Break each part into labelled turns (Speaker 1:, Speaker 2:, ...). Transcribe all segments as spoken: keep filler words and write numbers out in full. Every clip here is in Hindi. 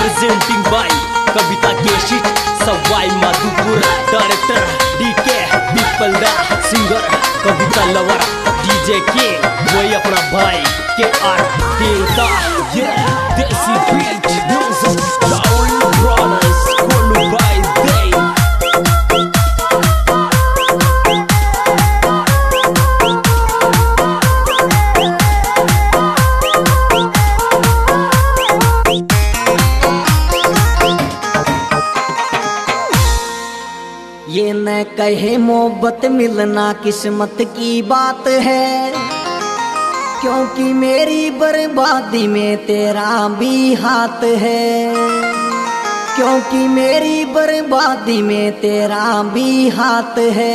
Speaker 1: प्रेजेंटिंग बाय कविता केशिट सवाई माधोपुर। डायरेक्टर डीके पीपल दा, सिंगर कविता लवर, डीजे के वही अपना भाई के आर देवता। ये desi beat music town brothers कोलू बाय दे।
Speaker 2: ये न कहे मोहब्बत मिलना किस्मत की बात है, क्योंकि मेरी बर्बादी में तेरा भी हाथ है। क्योंकि मेरी बर्बादी में तेरा भी हाथ है।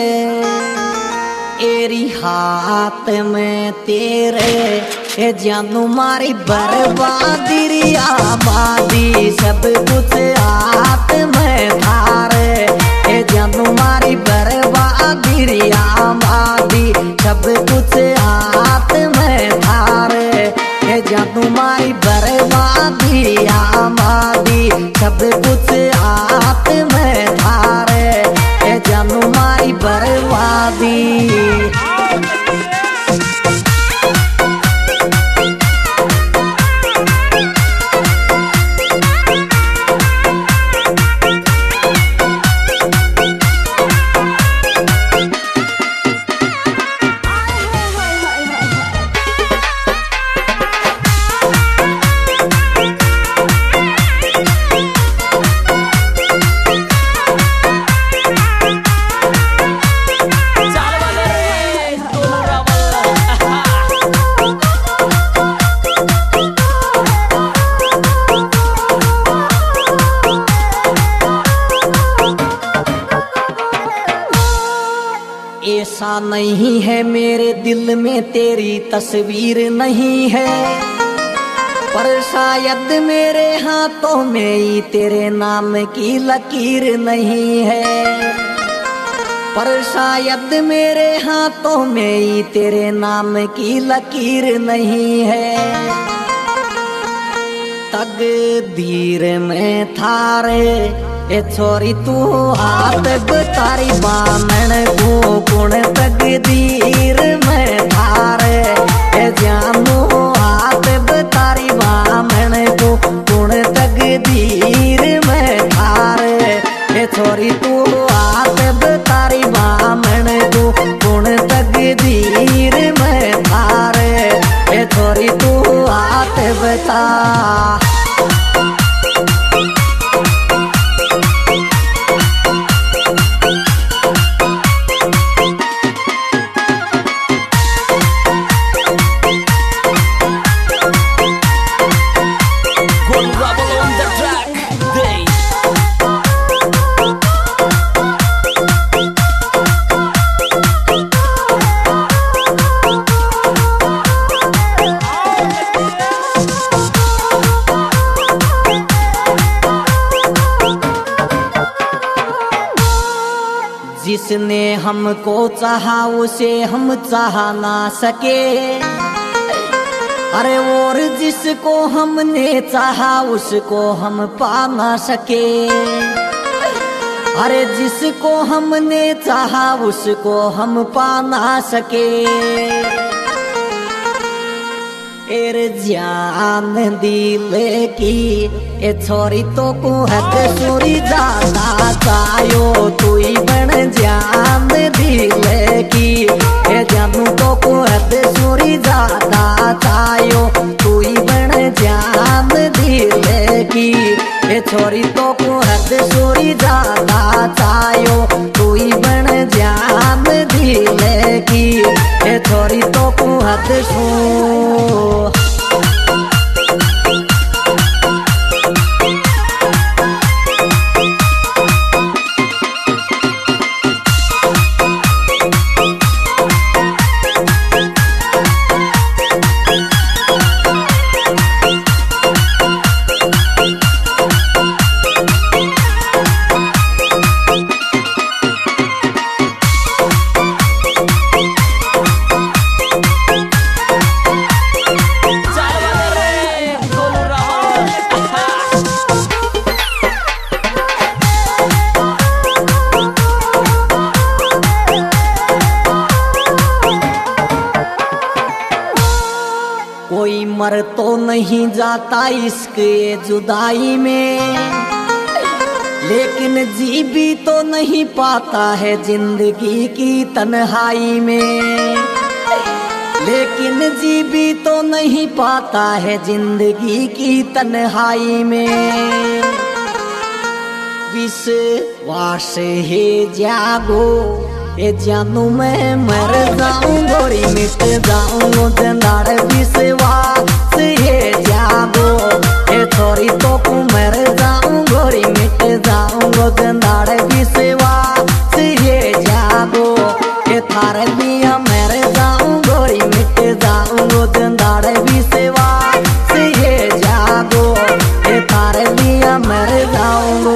Speaker 2: एरी हाथ में तेरे ए जानू मारी बर्बादी री आबादी, सब कुछ हाथ में थारे। ए जानू मारी बर्बादी री आबादी, सब कुछ हाथ में थारे। ए जानू मारी बर्बादी री आबादी, सब कुछ हाथ में थारे। ए जानू मारी बर्बादी। ऐसा नहीं है मेरे दिल में तेरी तस्वीर नहीं है, पर शायद मेरे हाथों में ही तेरे नाम की लकीर नहीं है। पर शायद मेरे हाथों में ही तेरे नाम की लकीर नहीं है। तकदीर में थारे ए छोरी तू हाथ बतारी बामण को कुण तकदीर में थारे। ए जानू हाथ बतारी बामण को कुण तकदीर में थारे। ए छोरी तू हाथ बतारी बामण को कुण तकदीर में थारे। ए छोरी तू हाथ बता। जिसने हमको चाहा उसे हम चाह ना सके, अरे और जिसको हमने चाहा उसको हम पा ना सके। अरे जिसको हमने चाहा उसको हम पा ना सके। एर जान दिले की ए छोरी तो को हद सुरी ज्यादा चायो तू ही बन जान दिले की। ए जानू तो को हद सुरी ज्यादा चायो तू ही बन जान दिले की। ए छोरी तो को हद सुरी ज्यादा चायो तू ही बन जान दिले की। ए छोरी तो को हद सो। नहीं जाता इश्क ये जुदाई में, लेकिन जी भी तो नहीं पाता है जिंदगी की तन्हाई में, लेकिन जी भी तो नहीं पाता है जिंदगी की तन्हाई में। विश्वास है जागो ये जानू मैं मर जाऊं गोरी मिट जाऊं जंदाड़। विश्वास है जागो ये छोरी तो को मर जाऊं गोरी मिट जाऊं जंदाड़। विश्वास है जागो ये थारे दिया मर जाऊं गोरी मिट जाऊं जंदाड़। विश्वास है जागो ये थारे दिया मर जाऊं।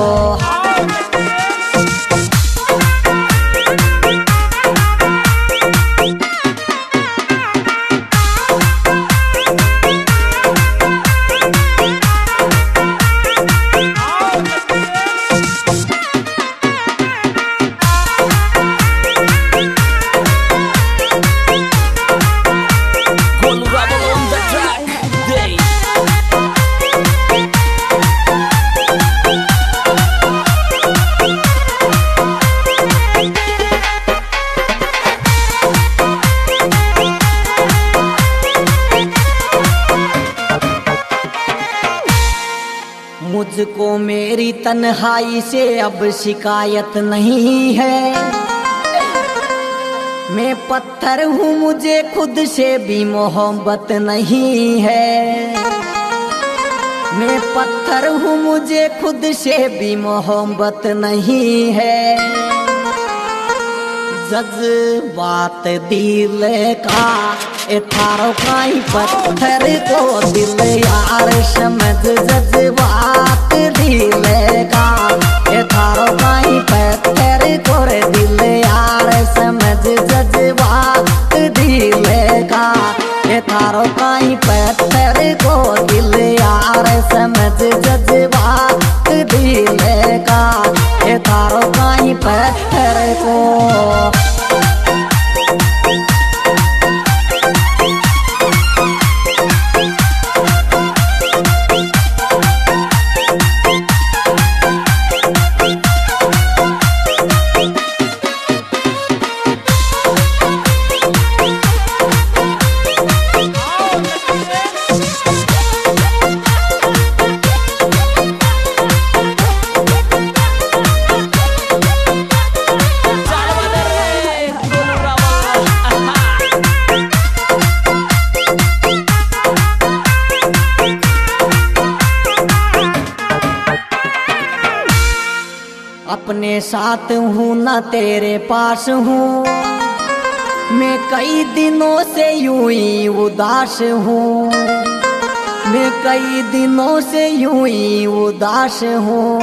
Speaker 2: मुझको मेरी तन्हाई से अब शिकायत नहीं है, मैं पत्थर हूँ मुझे खुद से भी मोहब्बत नहीं है। मैं पत्थर हूँ मुझे खुद से भी मोहब्बत नहीं है। जज्बात दिल का ए थारो काई पत्थर को दिल यार समझ। जज्बात दिल का ए थारो काई पत्थर को रे दिल यार समझ। जज्बात दिल का ए थारो काई पत्थर को दिल यार समझ। जज्बात दिल का ए थारो काई पत्थर को। अपने साथ हूँ ना तेरे पास हूँ, मैं कई दिनों से यूं ही उदास हूँ। मैं कई दिनों से यूं ही उदास हूँ।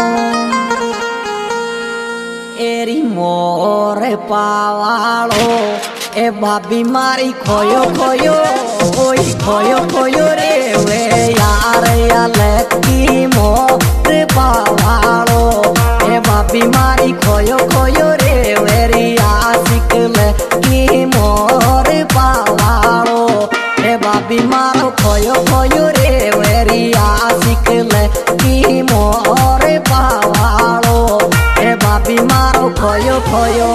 Speaker 2: एरी मोर पावालो ए भाभी मारी खोयो खोयो ओई खोयो खोयो रे वे यार या लकी मोर पावालो ए भाभी मारी खोयो खोयो रे वेरी आशिक लकी मोर पावालो ए भाभी मारो खोयो खोयो रे वेरी आशिक लकी मोर पावालो ए भाभी मारो खोयो खोयो।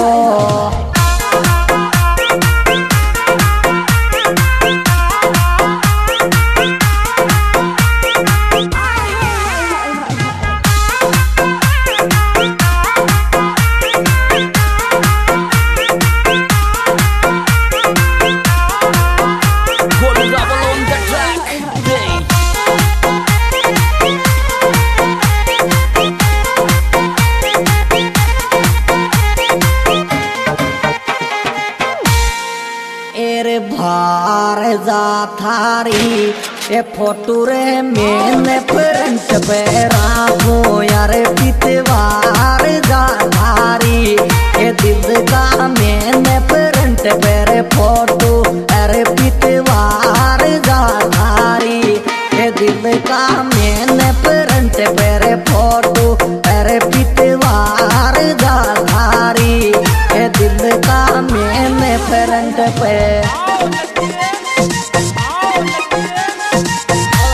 Speaker 2: भार जा थारी ए फोटो रे मैंने फ्रंट पे राखो यार पितवार जा थारी ए दिल का मैंने फ्रंट पे रे फोटो अरे पितवार जा थारी ए दिल का मैंने फ्रंट पे रे फोटो अरे पितवार जा थारी ए दिल का मैंने फ्रंट पे।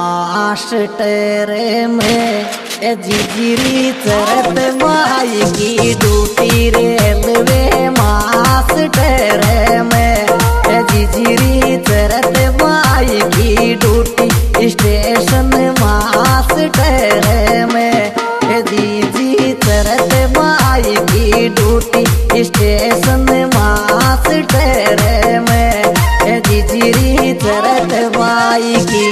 Speaker 2: मास्टर में ए जिजिरी चरत माई की ड्यूटी रेलवे मास्टर में ए जिजिरी चरत माई की ड्यूटी स्टेशन मास्टर में ए जीजी चरत माई की ड्यूटी स्टेशन मास्टर में ए जिजिरी चरत माई की।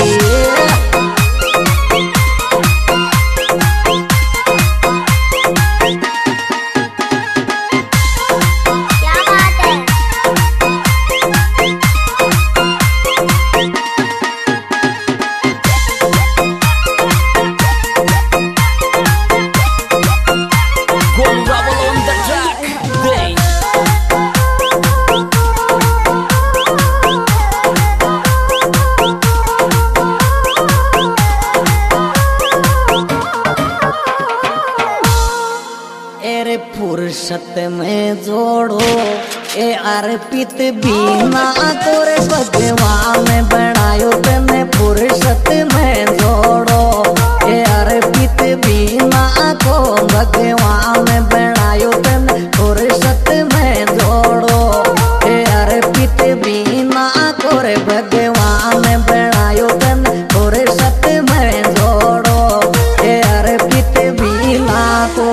Speaker 2: फुर्सत में जोड़ो ए अर्पित बीना तोरे भगवान बनायो तने फुर्सत में जोड़ो ए अर्पित बीना को भगवान बनायो तने फुर्सत में जोड़ो ए अर्पित बीना को रे भगवान बनायो तने फुर्सत में जोड़ो ए अर्पित बीना को।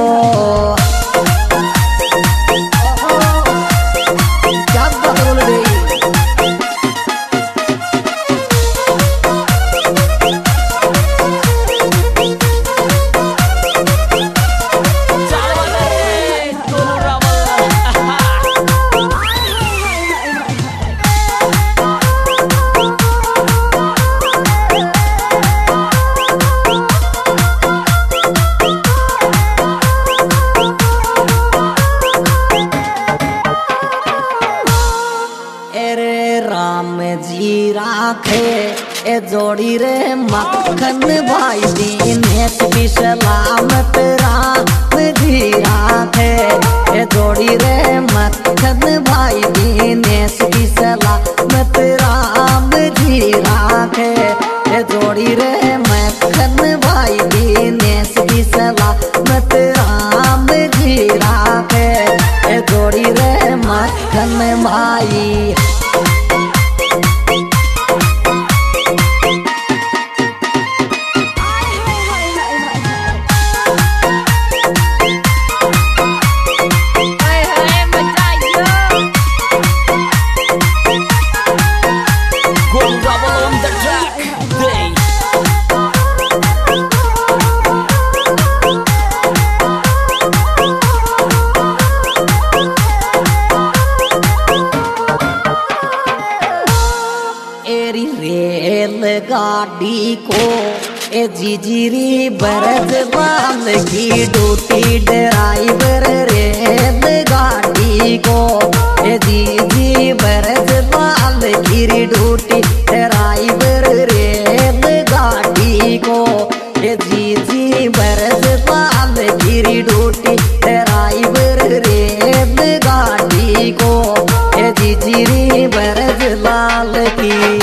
Speaker 2: राम जी राखे ए जोड़ी रे मक्खन भाई दीनेश की सलामत राम जी राखे ए जोड़ी रे मक्खन भाई दीनेश की सलामत राम जी राखे ए जोड़ी रे मक्खन भाई दीनेश की सलामत राम जी राखे ए जोड़ी रे मक्खन भाई। गाड़ी को ए जिजिरी बरज वाल की ड्यूटी ड्राइवर रेल गाड़ी को ए जीजी बरज वाल की ड्यूटी ड्राइवर रेल गाड़ी को ए जीजी बरज वाल की ड्यूटी ड्राइवर रेल गाड़ी को ए जिजिरी बरज वाल की।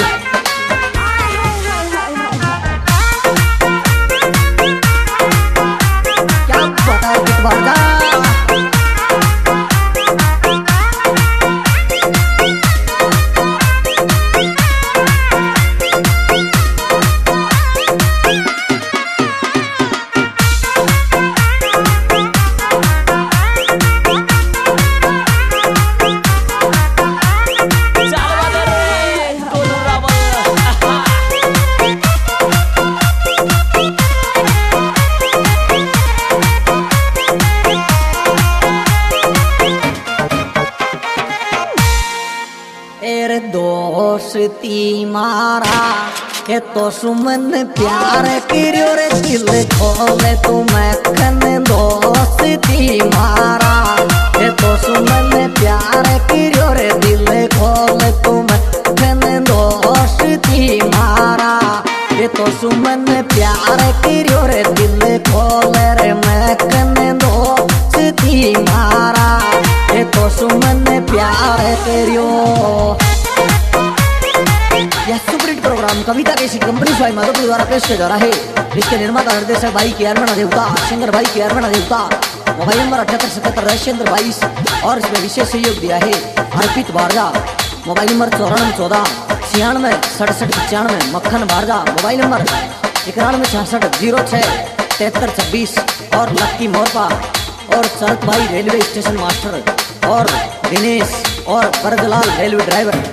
Speaker 2: दोस्ती मारा के तो सुमन प्यार करियो रे दिल खोले तू मक्खन दोस्ती मारा के तो सुमन प्यार करियो रे दिल खोले तू मक्खन दोस्ती मारा के तो सुमन प्यार करियो रे दिल खोले रे मक्खन दोस्ती मारा के तो सुमन प्यार करियो। यह सुपरहिट प्रोग्राम कविता के कंपनी स्वाई माधोपुर द्वारा पेश किया जा रहा है। इसके निर्माता निर्देशक भाई के अरमना देवता, सिंगर भाई के अरमना देवता। मोबाइल नंबर अठहत्तर सतहत्तर राजेंद्र बाईस और इसमें विशेष सहयोग दिया है अर्पित बारजा। मोबाइल नंबर चौरानवे चौदह छियानवे सड़सठ पचानवे मक्खन बारजा। मोबाइल नंबर इक्यानवे छियासठ जीरो छः तिहत्तर छब्बीस और लक्की मोरपा और शरत भाई रेलवे स्टेशन मास्टर और दिनेश और बरदलाल रेलवे ड्राइवर।